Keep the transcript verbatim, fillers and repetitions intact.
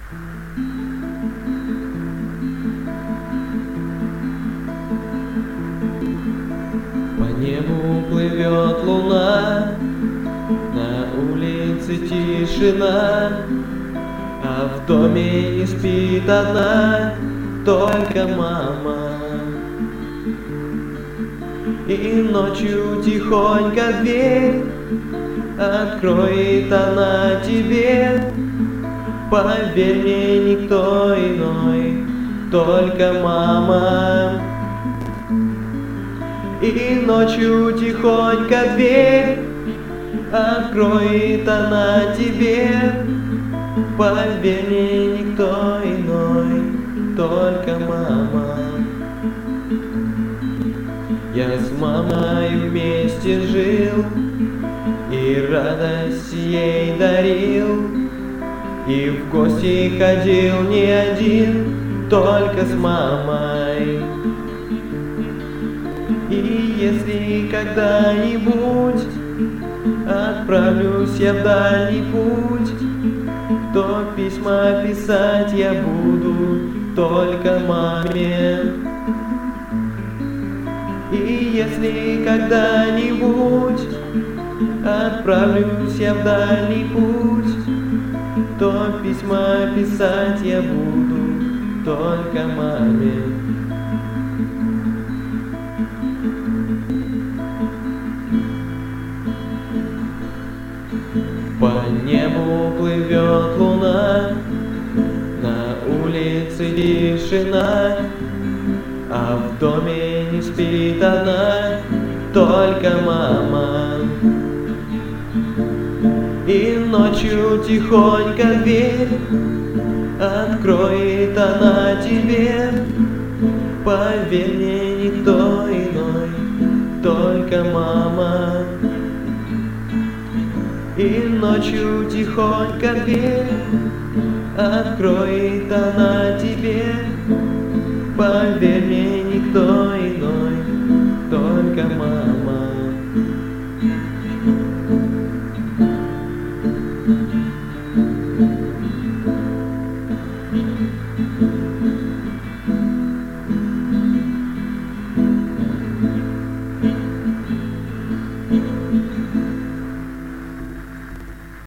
По небу плывет луна, на улице тишина, а в доме не спит одна только мама. И ночью тихонько дверь откроет она тебе. Поверь мне, никто иной, только мама. И ночью тихонько дверь откроет она тебе. Поверь мне, никто иной, только мама. Я с мамой вместе жил и радость ей дарил, и в гости ходил не один, только с мамой. И если когда-нибудь отправлюсь я в дальний путь, то письма писать я буду только маме. И если когда-нибудь отправлюсь я в дальний путь, то письма писать я буду только маме. По небу плывет луна, на улице тишина, а в доме не спит одна только мама. И ночью тихонько дверь откроет она тебе. Поверь мне, никто иной, только мама. И ночью тихонько дверь откроет она тебе. Поверь мне, никто иной, только мама.